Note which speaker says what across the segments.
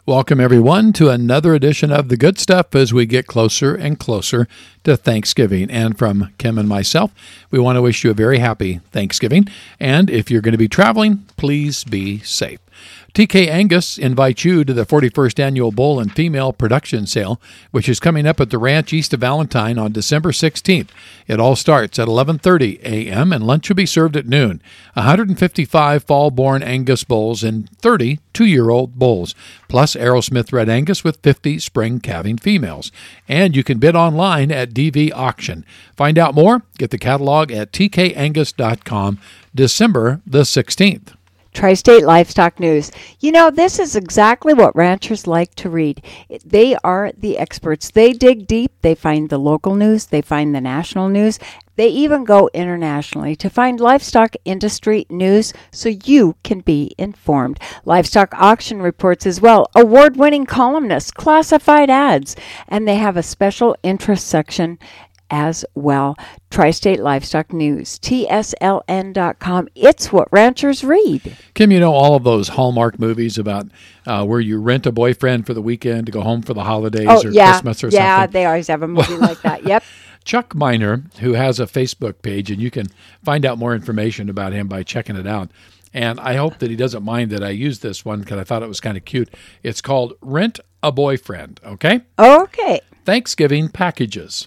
Speaker 1: Welcome, everyone, to another edition of The Good Stuff as we get closer and closer to Thanksgiving. And from Kim and myself, we want to wish you a very happy Thanksgiving. And if you're going to be traveling, please be safe. TK Angus invites you to the 41st Annual Bull and Female Production Sale, which is coming up at the ranch east of Valentine on December 16th. It all starts at 11:30 a.m. and lunch will be served at noon. 155 fall-born Angus bulls and 30 two-year-old bulls, plus Aerosmith Red Angus with 50 spring calving females. And you can bid online at DV Auction. Find out more, get the catalog at tkangus.com, December the 16th.
Speaker 2: Tri-State Livestock News. You know, this is exactly what ranchers like to read. They are the experts. They dig deep. They find the local news. They find the national news. They even go internationally to find livestock industry news so you can be informed. Livestock auction reports as well, award-winning columnists, classified ads, and they have a special interest section as well. Tri-State Livestock News, TSLN.com. It's what ranchers read.
Speaker 1: Kim, you know all of those Hallmark movies about where you rent a boyfriend for the weekend to go home for the holidays or Christmas or something?
Speaker 2: Yeah, they always have a movie like that. Yep.
Speaker 1: Chuck Miner, who has a Facebook page, and you can find out more information about him by checking it out. And I hope that he doesn't mind that I use this one because I thought it was kind of cute. It's called Rent a Boyfriend, okay?
Speaker 2: Okay.
Speaker 1: Thanksgiving packages.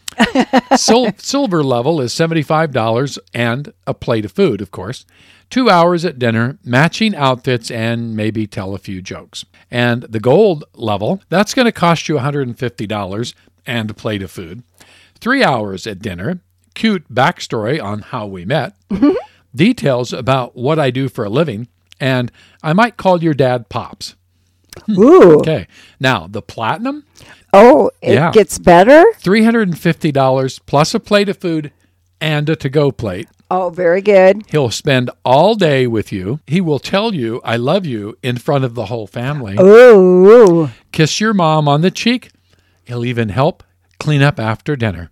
Speaker 1: Silver level is $75 and a plate of food, of course. 2 hours at dinner, matching outfits, and maybe tell a few jokes. And the gold level, that's going to cost you $150 and a plate of food. 3 hours at dinner, cute backstory on how we met, details about what I do for a living, and I might call your dad Pops.
Speaker 2: Ooh.
Speaker 1: Okay. Now, the platinum.
Speaker 2: Oh, it gets better?
Speaker 1: $350 plus a plate of food and a to-go plate.
Speaker 2: Oh, very good.
Speaker 1: He'll spend all day with you. He will tell you, I love you, in front of the whole family.
Speaker 2: Ooh.
Speaker 1: Kiss your mom on the cheek. He'll even help clean up after dinner.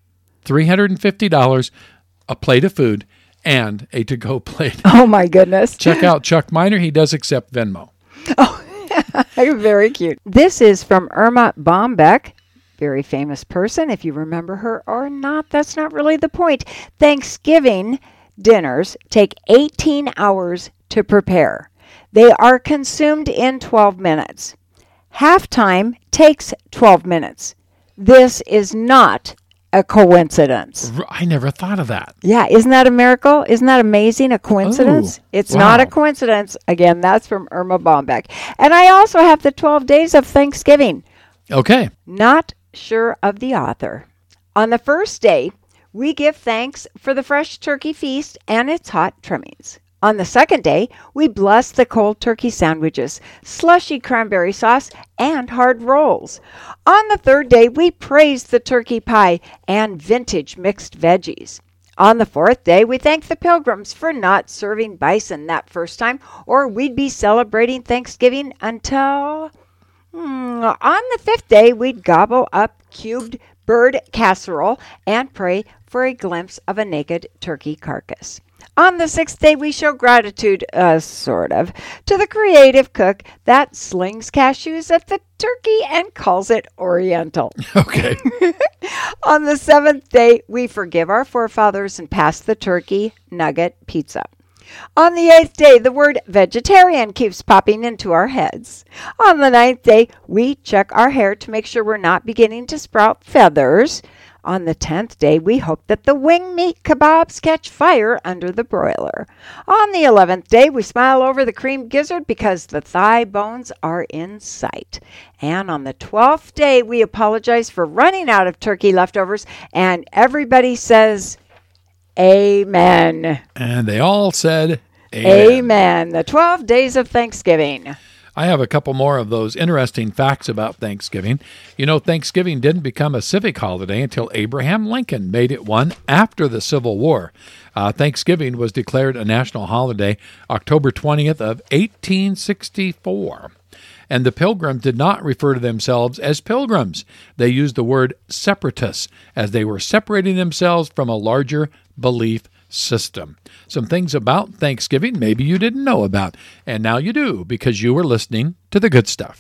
Speaker 1: $350, a plate of food, and a to-go plate.
Speaker 2: Oh, my goodness.
Speaker 1: Check out Chuck Miner. He does accept Venmo.
Speaker 2: Oh, very cute. This is from Irma Bombeck, very famous person. If you remember her or not, that's not really the point. Thanksgiving dinners take 18 hours to prepare. They are consumed in 12 minutes. Halftime takes 12 minutes. This is not a coincidence.
Speaker 1: I never thought of that.
Speaker 2: Yeah, isn't that a miracle? Isn't that amazing? A coincidence?
Speaker 1: Ooh,
Speaker 2: it's
Speaker 1: wow.
Speaker 2: not a coincidence. Again, that's from Irma Bombeck. And I also have the 12 days of Thanksgiving.
Speaker 1: Okay.
Speaker 2: Not sure of the author. On the first day, we give thanks for the fresh turkey feast and its hot trimmings. On the second day, we bless the cold turkey sandwiches, slushy cranberry sauce, and hard rolls. On the third day, we praise the turkey pie and vintage mixed veggies. On the fourth day, we thank the Pilgrims for not serving bison that first time, or we'd be celebrating Thanksgiving until... On the fifth day, we'd gobble up cubed bird casserole and pray for a glimpse of a naked turkey carcass. On the sixth day, we show gratitude, sort of, to the creative cook that slings cashews at the turkey and calls it Oriental.
Speaker 1: Okay.
Speaker 2: On the seventh day, we forgive our forefathers and pass the turkey nugget pizza. On the eighth day, the word vegetarian keeps popping into our heads. On the ninth day, we check our hair to make sure we're not beginning to sprout feathers. On the 10th day, we hope that the wing meat kebabs catch fire under the broiler. On the 11th day, we smile over the cream gizzard because the thigh bones are in sight. And on the 12th day, we apologize for running out of turkey leftovers, and everybody says, Amen.
Speaker 1: And they all said, Amen.
Speaker 2: Amen. The 12 days of Thanksgiving.
Speaker 1: I have a couple more of those interesting facts about Thanksgiving. You know, Thanksgiving didn't become a civic holiday until Abraham Lincoln made it one after the Civil War. Thanksgiving was declared a national holiday October 20th of 1864. And the Pilgrims did not refer to themselves as pilgrims. They used the word separatists, as they were separating themselves from a larger belief system. Some things about Thanksgiving maybe you didn't know about, and now you do because you were listening to The Good Stuff.